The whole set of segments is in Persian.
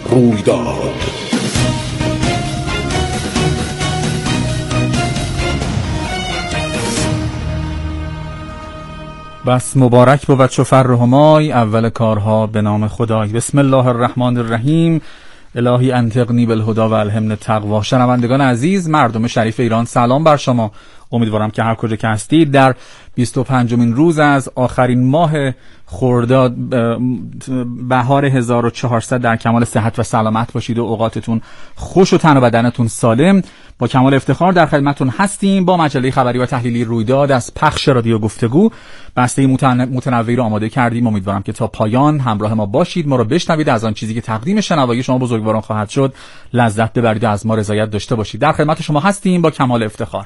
رویداد. بس مبارک بود چو فر همای، اول کارها به نام خدای. بسم الله الرحمن الرحیم. الهی انطقنی بالهدی و الهمنی التقوی. شنوندگان عزیز، مردم شریف ایران، سلام بر شما. امیدوارم که هر کجا که هستید در 25مین روز از آخرین ماه خرداد بهار 1400 در کمال صحت و سلامت باشید و اوقاتتون خوش و تن و بدنتون سالم. با کمال افتخار در خدمتتون هستیم با مجله خبری و تحلیلی رویداد از پخش رادیو گفتگو. بسته متنوعی رو آماده کردیم. امیدوارم که تا پایان همراه ما باشید، ما رو بشنوید، از آن چیزی که تقدیم شنوایی شما بزرگواران خواهد شد لذت ببرید و از ما رضایت داشته باشید. در خدمت شما هستیم با کمال افتخار.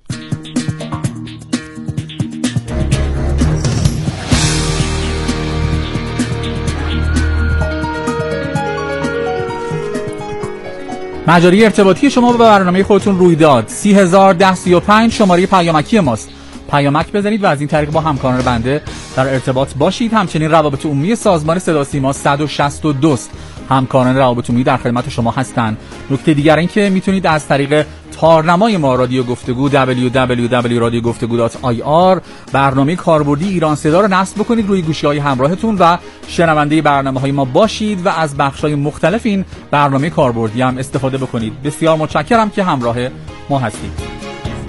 مجاری ارتباطی شما به برنامه خودتون رویداد 301035 شماره پیامکی ماست. پیامک بزنید و از این طریق با همکاران بنده در ارتباط باشید. همچنین روابط عمومی سازمان صدا سیما 162 همکاران روابط عمومی در خدمت شما هستند. نکته دیگر این که میتونید از طریق تارنمای ما رادیو گفتگو www.radiogoftegu.ir برنامه کاربردی ایران صدا رو نصب بکنید روی گوشی‌های همراهتون و شنونده برنامه‌های ما باشید و از بخش‌های مختلف این برنامه کاربردی هم استفاده بکنید. بسیار متشکرم که همراه ما هستید.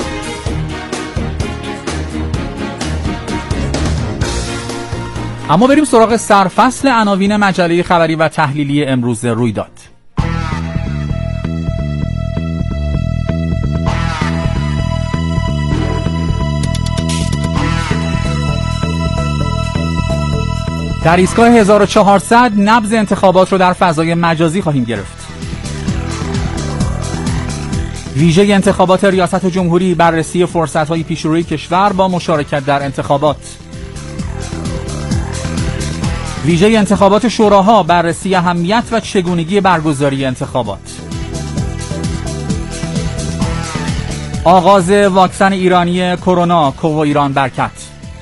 اما بریم سراغ سرفصل عناوین مجله خبری و تحلیلی امروز رویداد. در ایستگاه 1400 نبض انتخابات رو در فضای مجازی خواهیم گرفت. ویژه انتخابات ریاست جمهوری، بررسی فرصت‌های پیشروی کشور با مشارکت در انتخابات. ویژه انتخابات شوراها، بررسی اهمیت و چگونگی برگزاری انتخابات. آغاز واکسن ایرانی کرونا، کوو ایران برکت.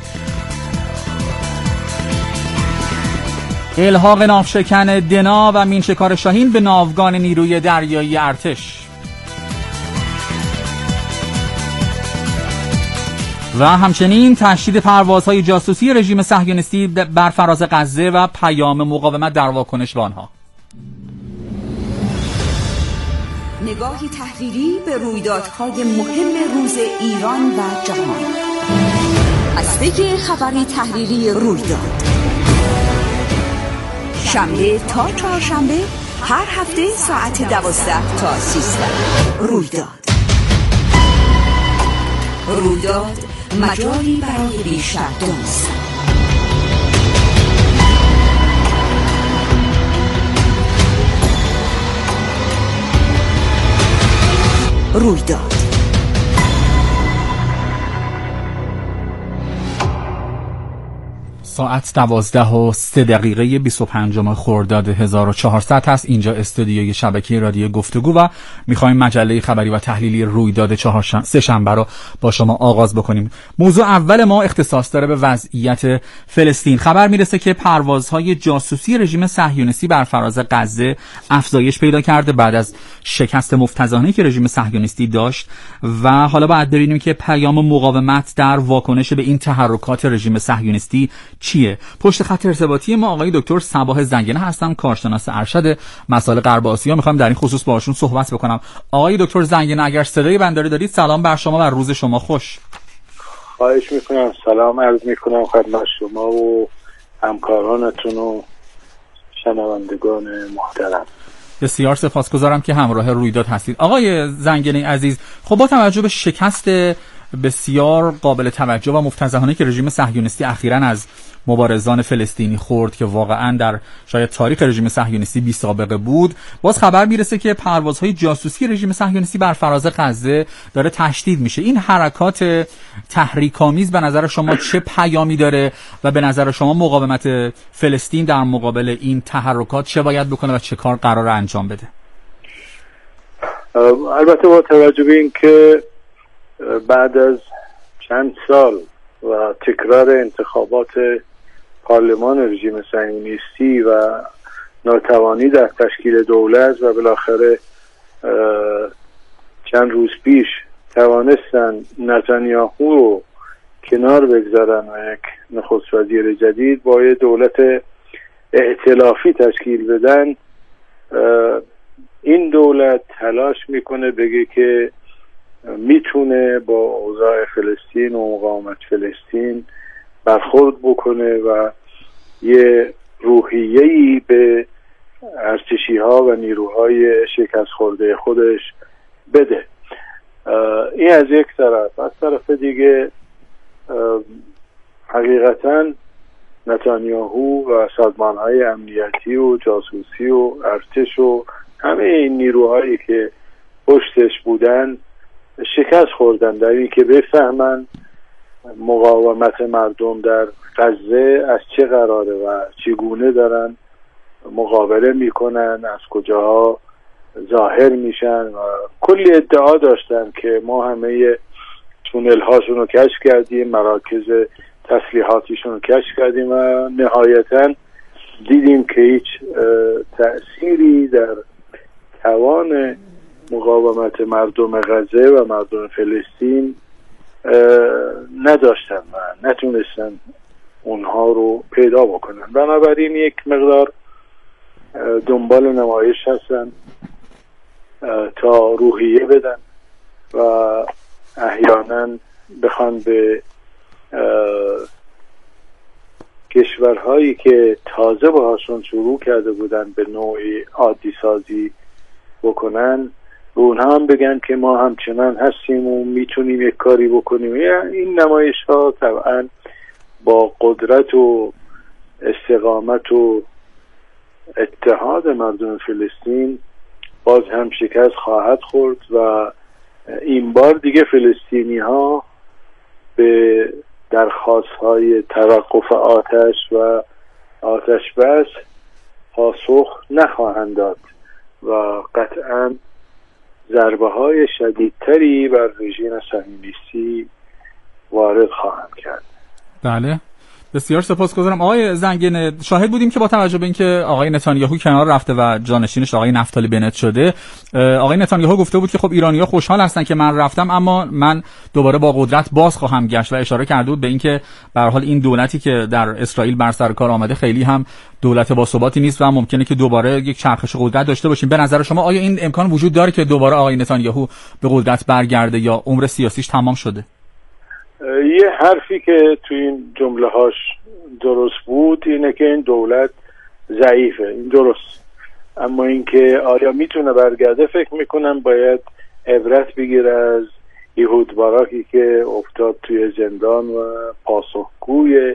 الحاق ناوشکن دنا و مینشکار شاهین به ناوگان نیروی دریایی ارتش. و همچنین تشدید پروازهای جاسوسی رژیم صهیونیستی بر فراز غزه و پیام مقاومت در واکنش به آنها. نگاهی تحلیلی به رویدادهای مهم روز ایران و جهان. هسته خبری تحلیلی رویداد، شنبه تا چهارشنبه هر هفته ساعت 12 تا 13. رویداد مجالی برای بیشتر دانستن. رویداد ساعت 12:03 25 خرداد 1400 هست. اینجا استودیوی شبکه رادیو گفتگو و میخوایم مجله خبری و تحلیلی رویداد سه‌شنبه رو با شما آغاز بکنیم. موضوع اول ما اختصاص داره به وضعیت فلسطین. خبر میرسه که پروازهای جاسوسی رژیم صهیونیستی بر فراز غزه افزایش پیدا کرده بعد از شکست مفتضحانه‌ای که رژیم صهیونیستی داشت و حالا باید ببینیم که پیام مقاومت در واکنش به این تحرکات رژیم صهیونیستی چیه. پشت خط ارتباطی ما آقای دکتر صباح زنگنه هستم، کارشناس ارشد مسائل غرب آسیا. میخوام در این خصوص باهاشون صحبت بکنم. آقای دکتر زنگنه اگر صدای بنده دارید، سلام بر شما و روز شما خوش. خواهش میکنم. سلام عرض میکنم خدمت شما و همکارانتون و شنوندگان محترم. بسیار سپاسگزارم که همراه رویداد هستید. آقای زنگنه عزیز، خب با توجه به شکست بسیار قابل توجه و مفتضحانه‌ای که رژیم صهیونیستی اخیراً از مبارزان فلسطینی خورد که واقعاً در شاید تاریخ رژیم صهیونیستی بی سابقه بود، باز خبر میرسه که پروازهای جاسوسی رژیم صهیونیستی بر فراز غزه داره تشدید میشه. این حرکات تحریک‌آمیز به نظر شما چه پیامی داره و به نظر شما مقاومت فلسطین در مقابل این تحرکات چه باید بکنه و چه کار قراره انجام بده؟ البته با توجه به این که بعد از چند سال و تکرار انتخابات پارلمان رژیم صهیونیستی و ناتوانی در تشکیل دولت و بالاخره چند روز پیش توانستن نتانیاهو رو کنار بگذارن و یک نخست وزیر جدید با یه دولت ائتلافی تشکیل بدن، این دولت تلاش میکنه بگه که میتونه با اوضاع فلسطین و مقاومت فلسطین برخورد بکنه و یه روحیه‌ای به ارتشی‌ها و نیروهای شکست خورده خودش بده. این از یک طرف. از طرف دیگه حقیقتاً نتانیاهو و سازمان‌های امنیتی و جاسوسی و ارتش و همه این نیروهایی که پشتش بودن شکست خوردن در این که بفهمن مقاومت مردم در غزه از چه قراره و چگونه دارن مقابله میکنن، از کجاها ظاهر میشن و کلی ادعا داشتن که ما همه تونل هاشون رو کشف کردیم، مراکز تسلیحاتیشون رو کشف کردیم و نهایتاً دیدیم که هیچ تأثیری در توان مقاومت مردم غزه و مردم فلسطین نداشتن و نتونستن اونها رو پیدا بکنن. بنابراین یک مقدار دنبال نمایش هستن تا روحیه بدن و احیانا بخوان به کشورهایی که تازه باهاشون شروع کرده بودن به نوعی عادی سازی بکنن و اونها هم بگن که ما همچنان هستیم و میتونیم یک کاری بکنیم. این نمایش ها طبعا با قدرت و استقامت و اتحاد مردم فلسطین باز هم شکست خواهد خورد و این بار دیگه فلسطینی ها به درخواست های توقف آتش و آتش بس پاسخ نخواهند داد و قطعا ضربه های شدیدتری بر رژیم صهیونیستی وارد خواهند کرد. بله، بسیار سپاسگزارم. آقای زنگنه، شاهد بودیم که با توجه به اینکه آقای نتانیاهو کنار رفته و جانشینش آقای نفتالی بنت شده، آقای نتانیاهو گفته بود که خب ایرانی‌ها خوشحال هستن که من رفتم اما من دوباره با قدرت باز خواهم گشت و اشاره کرده بود به اینکه به هر حال این دولتی که در اسرائیل بر سر کار آمده خیلی هم دولت باثباتی نیست و ممکنه که دوباره یک چرخش قدرت داشته باشیم. به نظر شما آیا این امکان وجود داره که دوباره آقای نتانیاهو به قدرت برگرده یا عمر سیاسیش تمام شده؟ یه حرفی که تو این جمله هاش درست بود اینه که این دولت ضعیفه، این درست، اما اینکه آیا میتونه برگرده فکر میکنم باید عبرت بگیره از ایهود باراکی که افتاد توی زندان و پاسخگوی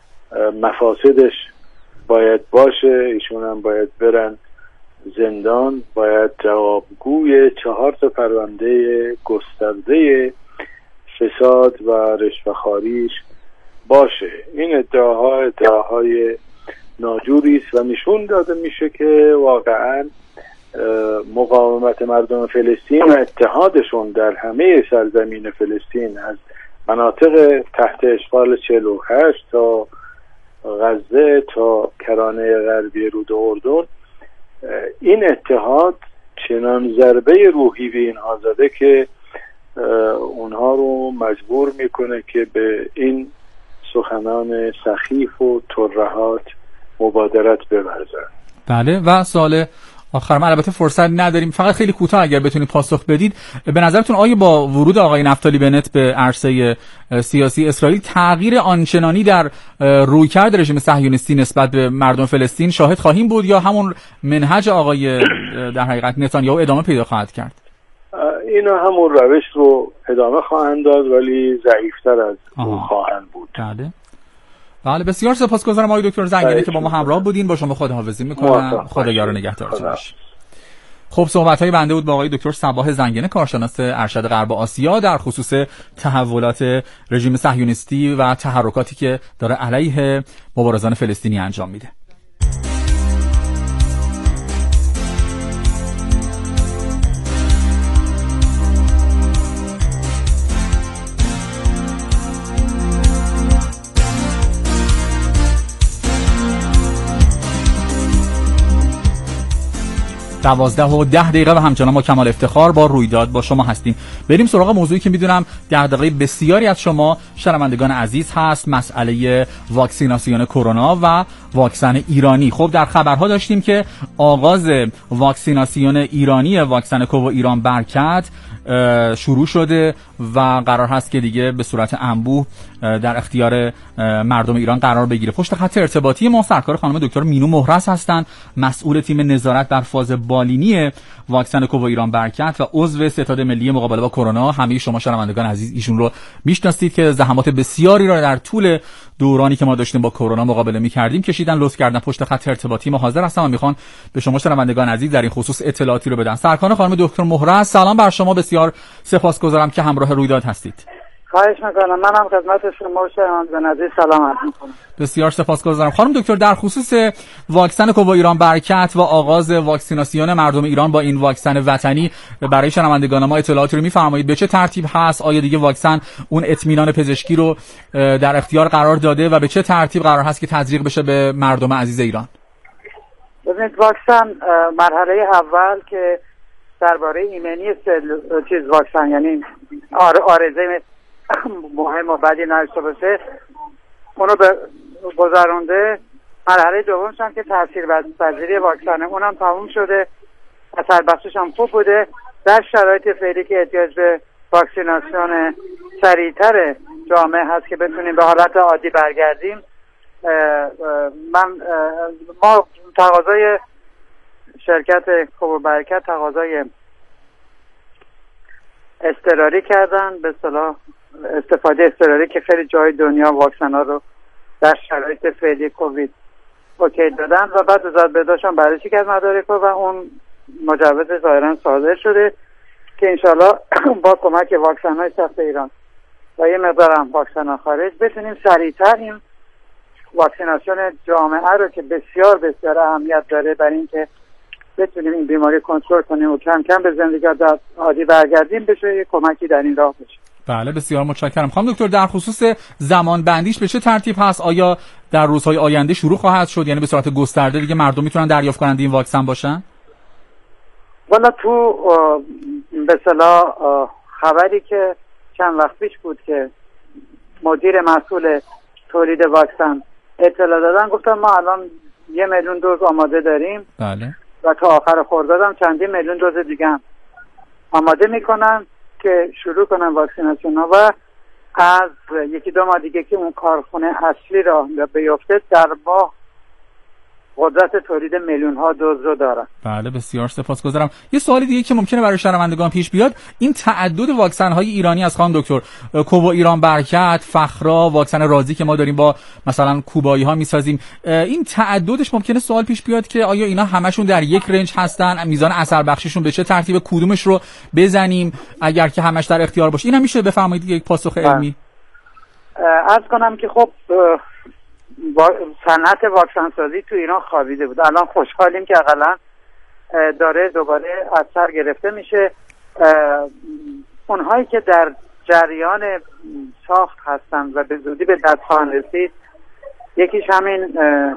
مفاسدش باید باشه. ایشون هم باید برن زندان، باید جوابگوی 4 پرونده گسترده فساد و رشوه‌خواریش باشه. این ادعاهای ناجوری است و نشون داده میشه که واقعا مقاومت مردم فلسطین و اتحادشون در همه سرزمین فلسطین از مناطق تحت اشغال 48 تا غزه تا کرانه غربی رود اردن، این اتحاد چنان ضربه روحی به اینها زده که اونها رو مجبور میکنه که به این سخنان سخیف و ترهات مبادرت بورزن. بله، و سوال آخر، ما البته فرصت نداریم، فقط خیلی کوتاه اگر بتونید پاسخ بدید، به نظرتون آیا با ورود آقای نفتالی بنت به عرصه سیاسی اسرائیل تغییر آنچنانی در رویکرد رژیم صهیونیستی نسبت به مردم فلسطین شاهد خواهیم بود یا همون منهج آقای در حقیقت نتانیاهو ادامه پیدا خواهد کرد؟ اینا همون روش رو ادامه خواهند داد ولی ضعیفتر از اون خواهند بود. بله، بسیار سپاسگزارم آقای دکتر زنگنه که با ما همراه بودین. با شما خداحافظی میکنم. خدا یار و نگهدارتون باشه. خب، صحبت‌های بنده بود با آقای دکتر صباح زنگنه، کارشناس ارشد غرب آسیا، در خصوص تحولات رژیم صهیونیستی و تحرکاتی که داره علیه مبارزان فلسطینی انجام میده. 12:10 و همچنان ما کمال افتخار با رویداد با شما هستیم. بریم سراغ موضوعی که میدونم در دقیقه بسیاری از شما شنوندگان عزیز هست، مسئله واکسیناسیون کرونا و واکسن ایرانی. خب در خبرها داشتیم که آغاز واکسیناسیون ایرانی واکسن کوو ایران برکت شروع شده و قرار هست که دیگه به صورت انبوه در اختیار مردم ایران قرار بگیره. پشت خط ارتباطی ما سرکار خانم دکتر مینو مهرس هستند، مسئول تیم نظارت بر فاز بالینی واکسن کوو ایران برکت و عضو ستاد ملی مقابله با کرونا. همه شما شنوندگان عزیز ایشون رو میشناسید که زحمات بسیاری را در طول دورانی که ما داشتیم با کرونا مقابله می‌کردیم کشیدن، لطف کردن. پشت خط ارتباطی ما حاضر هستم و میخوان به شما شنوندگان عزیز در این خصوص اطلاعاتی رو بدن. سرکار خانم دکتر مهرس، سلام بر شما، بسیار سپاسگزارم که همراه رویداد هستید. خواهش میکنم. منم خدمت شما و شنوندگان عزیز سلام عرض میکنم. بسیار سپاسگزارم. خانم دکتر، در خصوص واکسن کوو ایران برکت و آغاز واکسیناسیون مردم ایران با این واکسن وطنی برای شنوندگان ما اطلاعاتی رو میفرمایید؟ به چه ترتیب هست؟ آیا دیگه واکسن اون اطمینان پزشکی رو در اختیار قرار داده و به چه ترتیب قرار هست که تزریق بشه به مردم عزیز ایران؟ ببینید، واکسن مرحله اول که درباره ایمنی واکسن، یعنی آرزه مهم و بدی نداشته باشه، اونو به گذرونده. مرحله دومش هم که تاثیرپذیری واکسن اونم تموم شده، اثر بخشش هم خوب بوده. در شرایط فعلی که احتیاج به واکسیناسیون سریعتر جامعه هست که بتونیم به حالت عادی برگردیم، ما تقاضای شرکت کوو برکت تقاضای اضطراری کردن، به اصطلاح استفاده اضطراری که خیلی جای دنیا واکسن ها رو در شرایط فعلی کووید اوکی دادن و بعد وزارت بهداشت هم بررسی کرد مدارک و اون مجوز ظاهرا صادر شده که انشالله با کمک واکسن های سخت ایران و یه مقدار هم واکسن ها خارج بتونیم سریعتر این واکسیناسیون جامعه رو که بسیار بسیار اهمیت داره برای اینکه بتونیم این بیماری کنترل کنیم و کم کم به زندگی عادی برگردیم بشه یه کمکی در این راه بشه. بله، بسیار متشکرم. خانم دکتر، در خصوص زمان بندیش به چه ترتیب هست؟ آیا در روزهای آینده شروع خواهد شد، یعنی به صورت گسترده دیگه مردم میتونن دریافت کننده این واکسن باشن؟ والا تو به اصطلاح خبری که چند وقت پیش بود که مدیر مسئول تولید واکسن اطلاع دادن، گفتن ما الان 1 میلیون دوز آماده داریم. بله. و تا آخر خرداد هم چندین میلیون دوز دیگه هم آماده میکنن که شروع کنن واکسیناسیون ها و از 1-2 ماه دیگه که اون کارخونه اصلی را بیفته در ماه قدرت تولید میلیون ها دوز رو دارن. بله، بسیار سپاسگزارم. یه سوالی دیگه که ممکنه برای شنوندگان پیش بیاد، این تعدد واکسن های ایرانی از خانم دکتر، کوو ایران برکت، فخرا، واکسن رازی که ما داریم با مثلا کوبایی ها میسازیم، این تعددش ممکنه سوال پیش بیاد که آیا اینا همشون در یک رنج هستن؟ میزان اثر بخشیشون به چه ترتیب؟ کدومش رو بزنیم اگر که همش در اختیار باشه؟ اینا میشه بفرمایید یک پاسخ علمی؟ عرض کنم که خب صنعت واکسن سازی تو ایران خوابیده بود. الان خوشحالیم که اقلا داره دوباره از سر گرفته میشه. اونهایی که در جریان ساخت هستن و به زودی به دست خواهند رسید، یکیش همین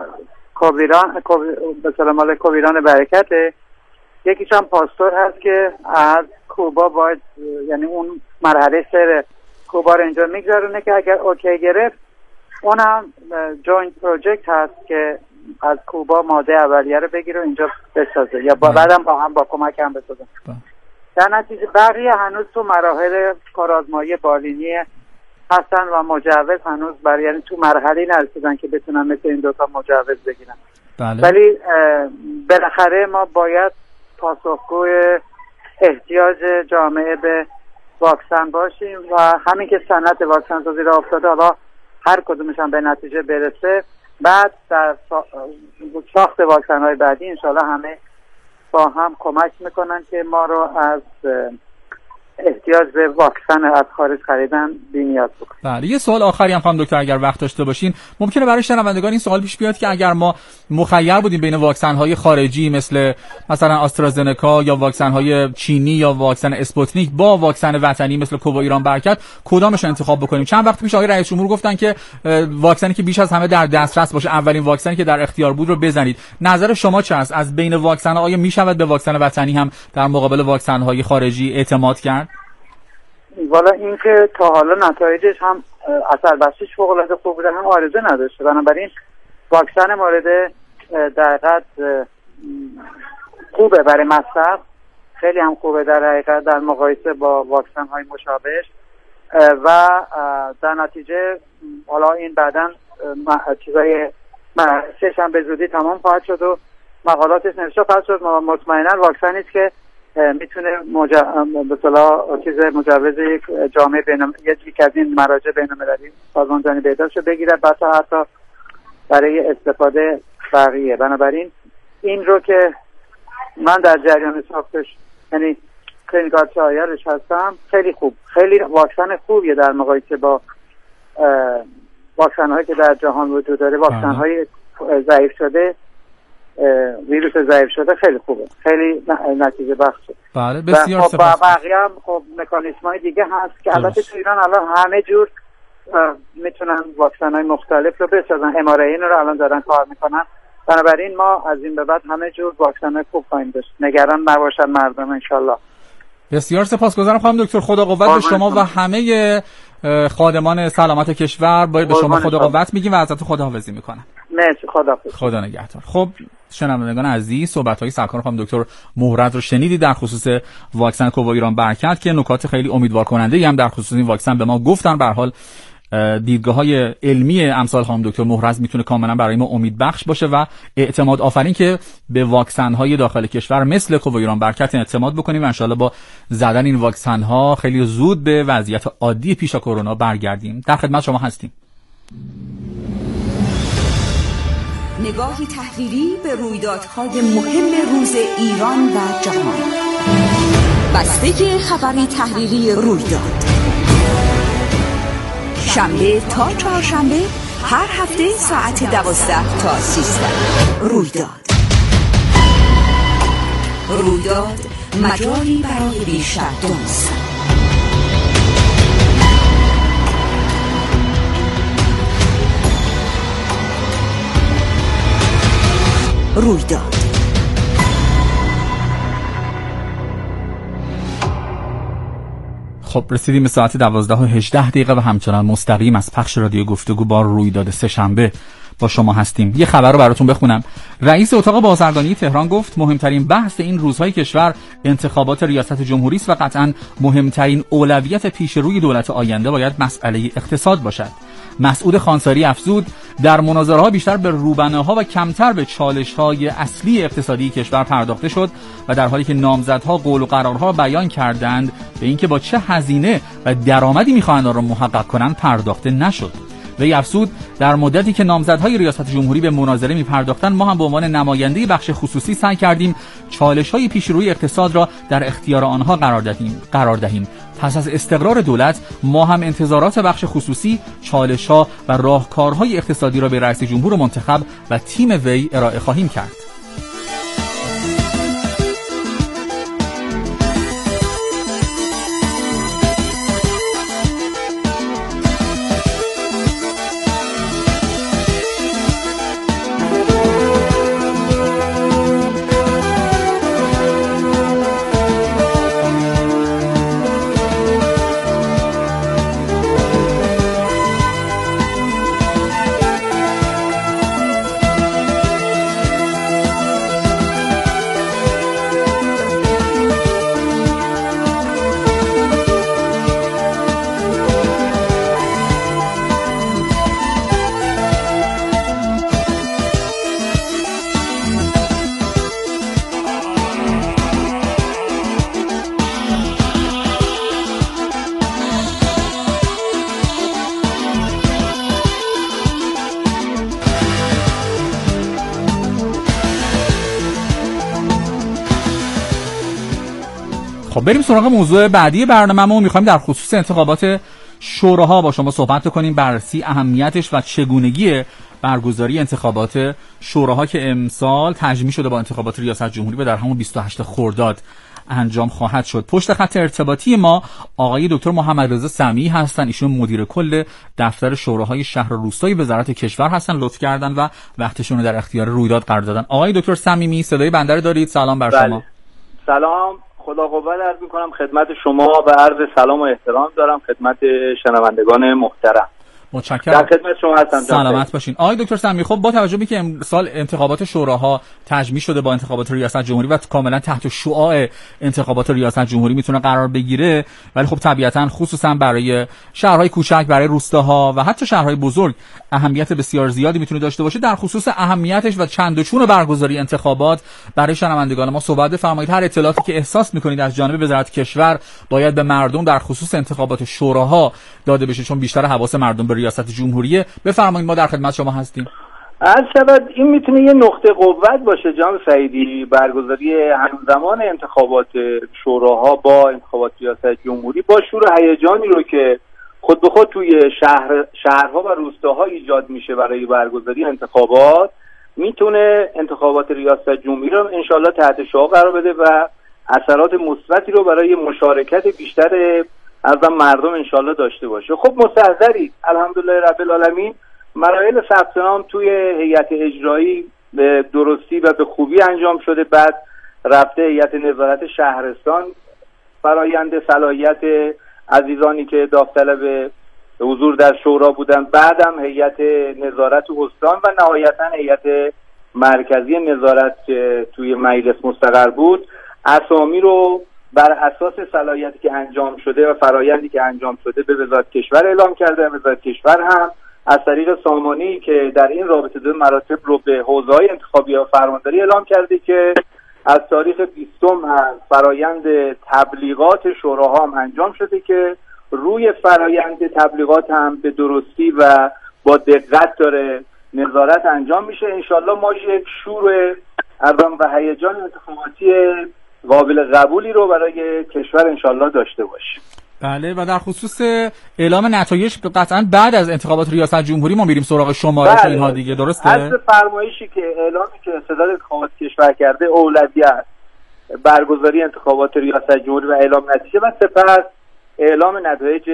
کوویران برکته، یکیش هم پاستور هست که از کوبا باید، یعنی اون مرحله سر کوبا رو اینجا میگذارونه که اگر اوکی گرفت اونم جوینت پروژکت هست که از کوبا ماده اولیه رو بگیره و اینجا بسازه یا بعدم با هم با کمک هم بسازه. در نتیجه بقیه هنوز تو مراحل کارآزمایی بالینی هستن و مجوز هنوز برای، یعنی تو مرحله نرسیدن که بتونن مثل این دوتا مجوز بگیرن. بله. ولی بالاخره ما باید پاسخگوی احتیاج جامعه به واکسن باشیم و همین که صنعت واکسن سازی را افتاده، حالا هر کدومش هم به نتیجه برسه، بعد در ساخت واکسن های بعدی انشاءالله همه با هم کمک میکنن که ما رو از احتیاج به واکسن از خارج خریدن بی‌نیاز بکنیم. بله، یه سوال آخری هم خانم دکتر اگر وقت داشته باشین، ممکنه برای شنوندگان این سوال پیش بیاد که اگر ما مخیر بودیم بین واکسن‌های خارجی مثلا آسترازنکا یا واکسن‌های چینی یا واکسن اسپوتنیک با واکسن وطنی مثل کووا ایران برکت، کدامش انتخاب بکنیم؟ چند وقت پیش آقای رئیس جمهور گفتن که واکسنی که بیش از همه در دسترس باشه، اولین واکسنی که در اختیار بود رو بزنید. نظر شما چه است؟ از بین واکسن‌ها آیا میشود به واکسن وطنی هم در مقابل واکسن‌های خارجی اعتماد کرد؟ والا این که تا حالا نتایجش هم اثر بخشیش فوق‌العاده خوب بوده، هم عارضه نداشته. بنابراین واکسن مورد در حقیقت خوبه برای مصرف، خیلی هم خوبه در حقیقت در مقایسه با واکسن های مشابهش و در نتیجه حالا این بعداً چیزای مرسش هم به زودی تمام خواهد شد و مقالاتش نوشته خواهد شد. مطمئنا واکسنی است که میتونه به اصطلاح چیز مجوز یک جامعه یک از این مراجع بین‌المللی سازمان جهانی بهداشت بگیره، بعد حتی برای استفاده بقیه. بنابراین این رو که من در جریان ساختش یعنی کلینیکال ترایلش هستم، خیلی خوب، خیلی واکسن خوبیه در مقایسه با واکسن هایی که در جهان وجود داره. واکسن های ضعیف شده، ویروس ضعیف شده خیلی خوبه، خیلی نتیجه بخشه. بله، بسیار سپاس. بقیه هم خب مکانیزم های دیگه هست که البته تو ایران الان همه جور میتونن واکسن های مختلف رو بسازن. MRI رو الان دارن کار میکنن. بنابراین ما از این به بعد همه جور واکسن های خوب خواهیم داشت. نگران نباشن مردم انشالله. بسیار سپاسگزارم خانم دکتر. خدا قوت به شما و همه خادمان سلامت کشور. به شما خدا قوت میگیم و ازتون خداحافظی میکنم. مرسی، خدا نگهدار. خب شنوندگان عزیز، صحبت‌های سرکار خانم دکتر مهرز رو شنیدید در خصوص واکسن کووا ایران برکت که نکات خیلی امیدوار کننده هم در خصوص این واکسن به ما گفتن. به هر حال دیدگاه‌های علمی امثال خانم دکتر مهرز میتونه کاملا برای ما امید بخش باشه و اعتماد آفرین که به واکسن‌های داخل کشور مثل کووا ایران برکت اعتماد بکنیم و ان شاءالله با زدن این واکسن‌ها خیلی زود به وضعیت عادی پیش از کرونا برگردیم. در خدمت شما هستیم. نگاهی تحلیلی به رویدادهای مهم روز ایران و جهان. بسته خبری تحلیلی رویداد شنبه تا چهارشنبه هر هفته ساعت 12 تا 13. رویداد مجالی برای بیشتر دانستن. رویداد خب رسیدیم به ساعت 12:18 و همچنان مستقیم از پخش رادیو گفتگو با رویداد سه‌شنبه با شما هستیم. یه خبر رو براتون بخونم. رئیس اتاق بازرگانی تهران گفت مهمترین بحث این روزهای کشور انتخابات ریاست جمهوری است و قطعاً مهمترین اولویت پیش روی دولت آینده باید مسئله اقتصاد باشد. مسعود خانساری افزود در مناظره‌ها بیشتر به روبنه‌ها و کمتر به چالش‌های اصلی اقتصادی کشور پرداخته شد و در حالی که نامزدها قول و قرارها بیان کردند به اینکه با چه هزینه و درآمدی می‌خواهند آن را محقق کنند پرداخته نشد. وی افزود در مدتی که نامزدهای ریاست جمهوری به مناظره می‌پرداختند ما هم به عنوان نماینده بخش خصوصی سعی کردیم چالش‌های پیش روی اقتصاد را در اختیار آنها قرار دهیم. پس از استقرار دولت ما هم انتظارات بخش خصوصی، چالش‌ها و راهکارهای اقتصادی را به رئیس جمهور منتخب و تیم وی ارائه خواهیم کرد. خب بریم سراغ موضوع بعدی برنامه‌مون. می‌خوایم در خصوص انتخابات شوراها با شما صحبت کنیم، بررسی اهمیتش و چگونگی برگزاری انتخابات شوراها که امسال تجمیع شده با انتخابات ریاست جمهوری و در همون 28 خرداد انجام خواهد شد. پشت خط ارتباطی ما آقای دکتر محمد رضا سمیعی هستن، ایشون مدیر کل دفتر شوراهای شهر و روستایی وزارت کشور هستن، لطف کردن و وقتشون رو در اختیار رویداد قرار دادن. آقای دکتر سمیعی صدای بنده رو دارید؟ سلام بر شما. سلام، خدا قوت عرض می‌کنم خدمت شما و عرض سلام و احترام دارم خدمت شنوندگان محترم. متشکرم. در خدمت شما هستم. سلامت باشین. آقای دکتر سمیعی، خب با توجه به که امسال انتخابات شوراها تجمیع شده با انتخابات ریاست جمهوری و کاملا تحت شعاع انتخابات ریاست جمهوری میتونه قرار بگیره، ولی خب طبیعتاً خصوصا برای شهرهای کوچک، برای روستاها و حتی شهرهای بزرگ اهمیت بسیار زیادی میتونه داشته باشه. در خصوص اهمیتش و چند و چون برگزاری انتخابات برای شنوندگان ما صحبت بفرمایید. هر اطلاعاتی که احساس میکنید از جانب وزارت کشور باید به مردم در خصوص انتخابات شوراها داده بشه، چون بیشتر حواس مردم به ریاست جمهوریه. بفرمایید، ما در خدمت شما هستیم. البته این میتونه یه نقطه قوت باشه جناب سعیدی، برگزاری همزمان انتخابات شوراها با انتخابات ریاست جمهوری با شور هیجانی رو که خود به خود توی شهرها و روستاها ایجاد میشه برای برگزاری انتخابات، میتونه انتخابات ریاست جمهوری رو انشالله تحت شعاع قرار بده و اثرات مثبتی رو برای مشارکت بیشتر از مردم انشالله داشته باشه. خب مستحضرید الحمدلله رب العالمین مراحل ثبت نام توی هیئت اجرایی به درستی و به خوبی انجام شده، بعد رفته هیئت نظارت شهرستان فرایند صلاحیت عزیزانی که داوطلب حضور در شورا بودن، بعدم هیئت نظارت استان و نهایتا هیئت مرکزی نظارت که توی مجلس مستقر بود، اسامی رو بر اساس صلاحیتی که انجام شده و فرایندی که انجام شده به وزارت کشور اعلام کرده. وزارت کشور هم از طریق سامانی که در این رابطه دو مراتب رو به حوزه‌های انتخابی و فرمانداری اعلام کرده که از تاریخ 20 هم فرایند تبلیغات شوراها هم انجام شده که روی فرایند تبلیغات هم به درستی و با دقت داره نظارت انجام میشه. انشالله ما یک شور ارام و هیجان انتخاباتی قابل قبولی رو برای کشور انشالله داشته باشیم. بله، و در خصوص اعلام نتایج قطعا بعد از انتخابات ریاست جمهوری ما میریم سراغ شمارش اینها دیگه، درسته؟ اصل فرمایشی که اعلامی که صدر انتخابات کشور کرده اولویت برگزاری انتخابات ریاست جمهوری و اعلام نتیجه و سپس اعلام نتایج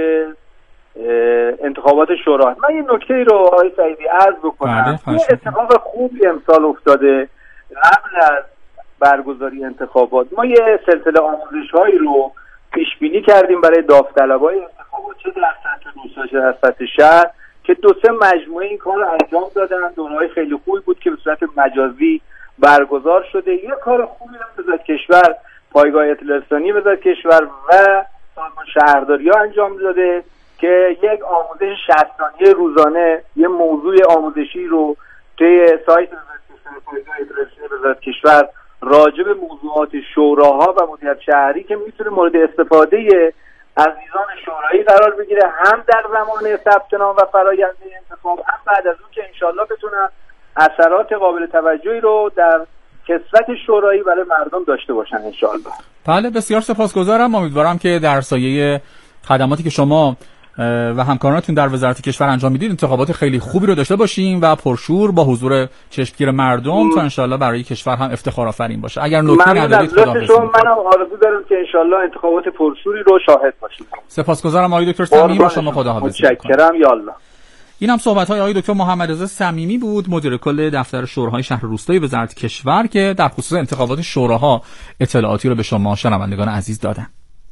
انتخابات شورا. من یه نکته رو آقای سعیدی عرض بکنم. یه اتفاق خوبی امسال افتاده. قبل از برگزاری انتخابات ما یه سلسله آموزش‌هایی رو پیش بینی کردیم برای داوطلبای انتخابات، چه در سطح روستا چه در سطح شهر، که 2-3 مجموعه این کار رو انجام دادن. دوره‌های خیلی خوبی بود که به صورت مجازی برگزار شده. یه کار خوبی هم وزارت کشور، پایگاه اطلاعات رسانی وزارت کشور و سازمان شهرداری‌ها انجام داده که یک آموزش 60 ثانیه روزانه، یه موضوع آموزشی رو توی سایت پایگاه اطلاعات رسانی وزارت کشور راجع به موضوعات شوراها و مدیریت شهری که میتونه مورد استفاده عزیزان شورایی قرار بگیره، هم در زمان ثبت نام و فرآیند انتخاب، هم بعد از اون که انشالله بتونن اثرات قابل توجهی رو در کسوت شورایی برای مردم داشته باشن انشالله. بله، بسیار سپاسگزارم. امیدوارم که در سایه خدماتی که شما و همکارانتون در وزارت کشور انجام میدید انتخابات خیلی خوبی رو داشته باشیم و پرشور با حضور چشمگیر مردم تا انشالله برای کشور هم افتخار آفرین باشه. اگر نکته ندارید خداحافظ. منم آرزو دارم که انشالله انتخابات پرشوری رو شاهد باشیم. سپاسگزارم آقای دکتر سمیعی، با شما خداحافظی. متشکرم. یالله. این هم صحبت‌های آقای دکتر محمد رضا سمیعی بود، مدیر کل دفتر شوراهای شهر روستایی وزارت کشور، که در خصوص انتخابات شوراها اطلاعاتی رو به شما شنوندگان عزیز دادن.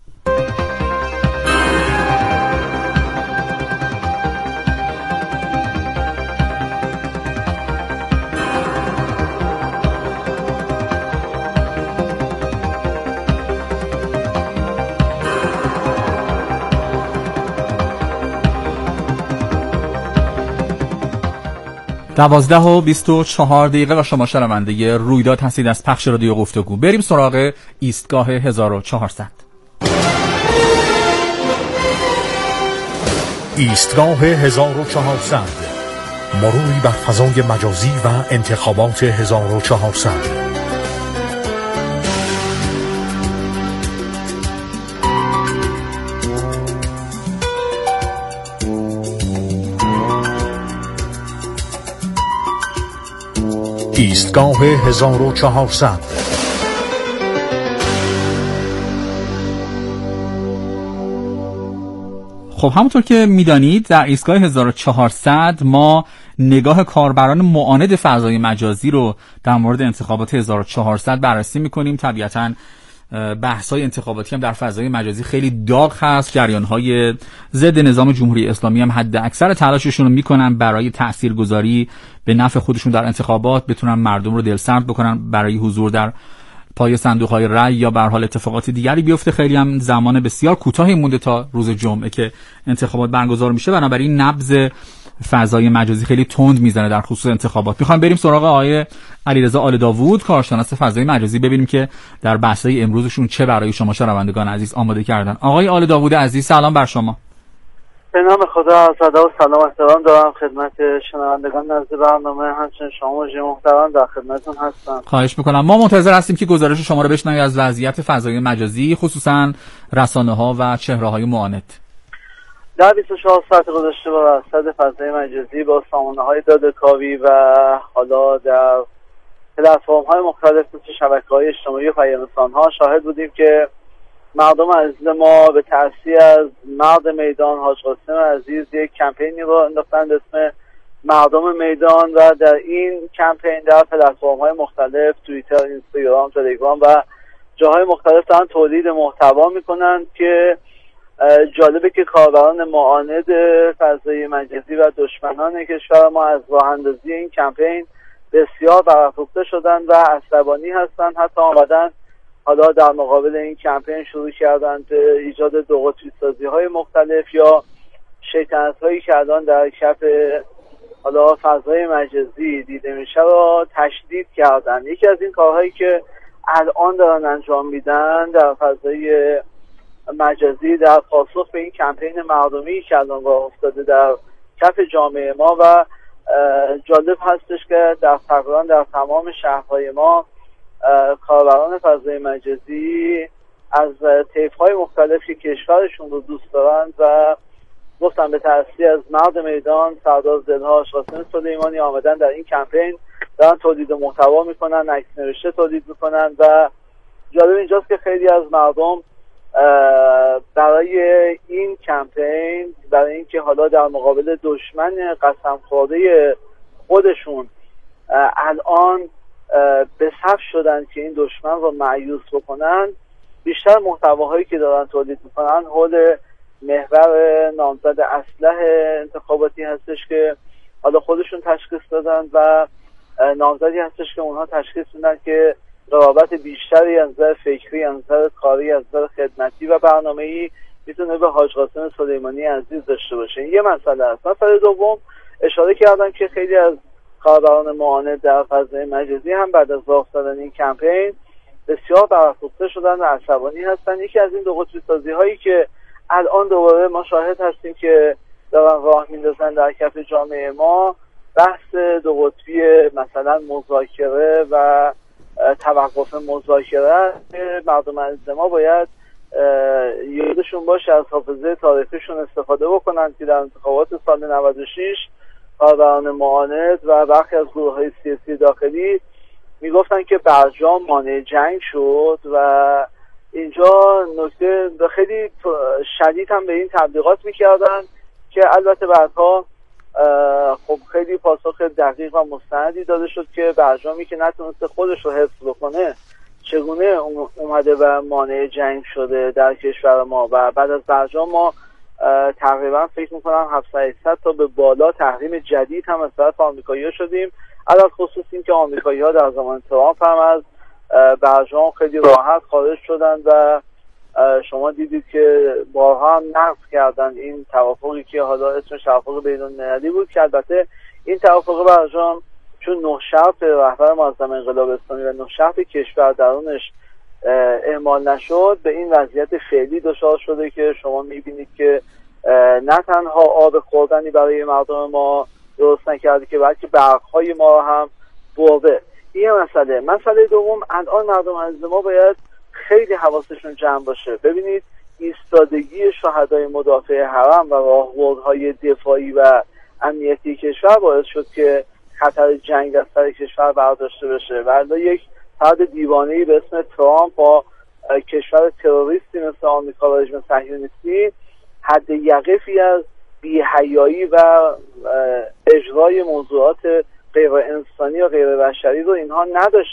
دوازده و 24 دقیقه و شما شنونده رویداد هستید از پخش رادیو گفتگو. بریم سراغ ایستگاه 1400. ایستگاه 1400، مروری بر فضای مجازی و انتخابات 1400. ایستگاه 1400. خب همونطور که میدانید در ایستگاه 1400 ما نگاه کاربران معاند فضای مجازی رو در مورد انتخابات 1400 بررسی میکنیم. طبیعتاً بحث‌های انتخاباتی هم در فضای مجازی خیلی داغ هست. جریان‌های ضد نظام جمهوری اسلامی هم حد اکثر تلاششون رو میکنن برای تاثیرگذاری به نفع خودشون در انتخابات، بتونن مردم رو دلسرد بکنن برای حضور در پای صندوق‌های رأی یا به هر حال اتفاقات دیگری بیفته. خیلی هم زمان بسیار کوتاهی مونده تا روز جمعه که انتخابات برگزار میشه، بنابراین نبض فضای مجازی خیلی تند میزنه در خصوص انتخابات. میخوایم بریم سراغ آقای علیرضا آل داوود، کارشناس فضای مجازی، ببینیم که در بحث‌های امروزشون چه برای شما شنوندگان عزیز آماده کردن. آقای آل داوود عزیز، سلام بر شما. به نام خدا، صدا و سلام احترام دارم خدمت شنوندگان نزد برنامه، همچنین شما مجری محترم در خدمتتون هستم. خواهش میکنم. ما منتظر هستیم که گزارش شما رو بشنویم از وضعیت فضای مجازی، خصوصا رسانه‌ها و چهره‌های معاند. در 24 ساعت گذشته با رصد فضای مجازی با سامانه‌های داده‌کاوی و حالا در پلتفرم‌های مختلف مثل شبکه‌های اجتماعی و پیام‌رسان‌ها شاهد بودیم که مردم عزیز ما به تأثیر از مرد میدان حاج قاسم عزیز یک کمپینی رو انداختن به اسم مردم میدان و در این کمپین در پلتفرم‌های مختلف توییتر، اینستاگرام، تلگرام و جاهای مختلف دارن تولید محتوا میکنن که جالبه که کاربران معاند فضای مجازی و دشمنان کشور ما از راه اندازی این کمپین بسیار برافروخته شدن و عصبانی هستن. حتی آمدن حالا در مقابل این کمپین شروع کردن به ایجاد دو قطبی سازی‌های مختلف یا شیطنت‌هایی که الان در کف حالا فضای مجازی دیده میشه رو تشدید کردن. یکی از این کارهایی که الان دارن انجام میدن در فضای مجازی در پاسخ به این کمپین مردمی که الان راه افتاده در کف جامعه ما و جالب هستش که تقریبا در تمام شهرهای ما کاربران فضای مجازی از طیف‌های مختلفی که کشورشون رو دوست دارند و گفتن به تأثیر از مرد میدان سردار دلهاش قاسم سلیمانی آمدن در این کمپین دارن تولید محتوا میکنن، عکس نوشته تولید میکنن و جالب اینجاست که خیلی از مردم برای این کمپین، برای اینکه حالا در مقابل دشمن قسم خورده خودشون الان به صف شدن که این دشمن رو مایوس بکنن، بیشتر محتواهایی که دارن تولید میکنن حول محور نامزد اسلح انتخاباتی هستش که حالا خودشون تشخیص دادن و نامزدی هستش که اونها تشخیص میدن که رقابت بیشتری از نظر فکری، از نظر کاری، از نظر خدمتی و برنامه‌ای میتونه به حاج قاسم سلیمانی عزیز داشته باشه. این یه مسئله است. مسئله دوم، اشاره کردم که خیلی از کاربران معاند در فضای مجازی هم بعد از راه افتادن این کمپین بسیار برافروخته شدن و عصبانی هستن. یکی از این دو قطبی سازی هایی که الان دوباره ما شاهد هستیم که دارن راه میندازن در کف جامعه ما، بحث دو قطبی مثلا مذاکره و توقف مذاکره، مردم عزیز ما باید یادشون باشه از حافظه تاریخیشون استفاده بکنن که در انتخابات سال 96 کاربران معاند و برخی از گروه‌های سیاسی داخلی میگفتن که برجام مانع جنگ شد و اینجا نکته خیلی شدید هم به این تبلیغات میکردن که البته بعدها خب خیلی پاسخ دقیق و مستندی داده شد که برجامی که نتونسته خودش رو حفظ بکنه چگونه اومده و مانع جنگ شده در کشور ما. و بعد از برجام ما تقریبا فکر میکنم 700 تا به بالا تحریم جدید هم از طرف آمریکایی‌ها شدیم، علاوه خصوص این که آمریکایی‌ها در زمان ترامپ هم از برجام خیلی راحت خارج شدن و شما دیدید که بارها هم نقض کردن این توافقی که حالا اسمش توافق بین‌المللی بود که البته این توافق برجام چون 9 شرط رهبر منظمه انقلاب اسلامی و 9 شرط کشور درونش اعمال نشد، به این وضعیت فعلی دچار شده که شما میبینید که نه تنها آب خوردنی برای مردم ما درست نکرده که بلکه برق‌های ما هم برده. این مسئله دوم، الان مردم عزیز ما باید خیلی حواسشون جمع باشه. ببینید ایستادگی شهدای مدافع حرم و راهبردهای دفاعی و امنیتی کشور باعث شد که خطر جنگ از سر کشور برداشته بشه، ولی یک فرد دیوانه‌ای به اسم ترامپ با کشور تروریستی مثل آمریکا و رژیم صهیونیستی حد یقفی از بی‌حیایی و اجرای موضوعات غیر انسانی و غیر بشری رو اینها نداشته.